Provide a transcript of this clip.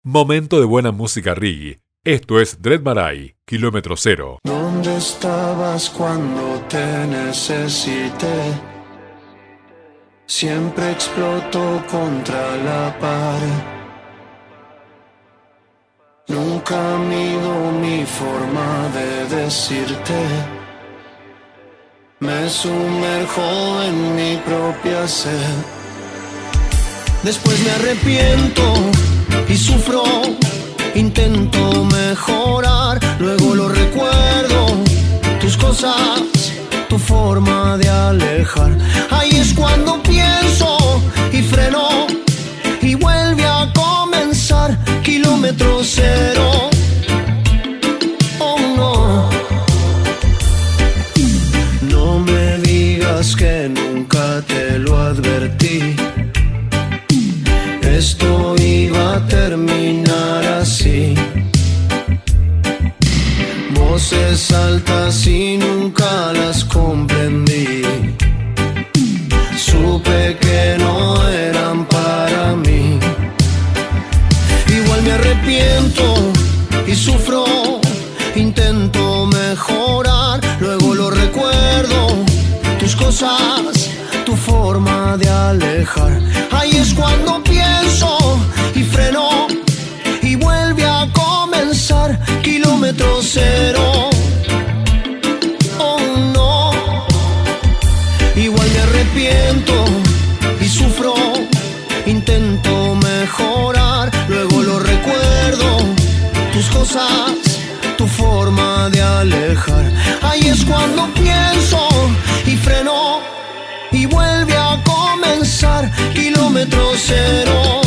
Momento de buena música reggae. Esto es Dread Marai, Kilómetro Cero. ¿Dónde estabas cuando te necesité? Siempre explotó contra la pared. Nunca mido mi forma de decirte. Me sumerjo en mi propia sed. Después me arrepiento y sufro. Intento mejorar, luego lo recuerdo. Tus cosas, tu forma de alejar. Ahí es cuando pienso y freno. Y vuelve a comenzar kilómetro cero. Oh no. No me digas que nunca te lo advertí. Esto iba a terminar así. Voces altas y nunca las comprendí. Supe que no eran para mí. Igual me arrepiento y sufro. Intento mejorar, luego lo recuerdo. Tus cosas, tu forma de alejar. Ahí es cuando pienso y freno. Y vuelve a comenzar kilómetro cero. Oh no. Igual me arrepiento y sufro. Intento mejorar, luego lo recuerdo. Tus cosas, tu forma de alejar. Ahí es cuando pienso y freno. Y vuelve a comenzar kilómetro cero.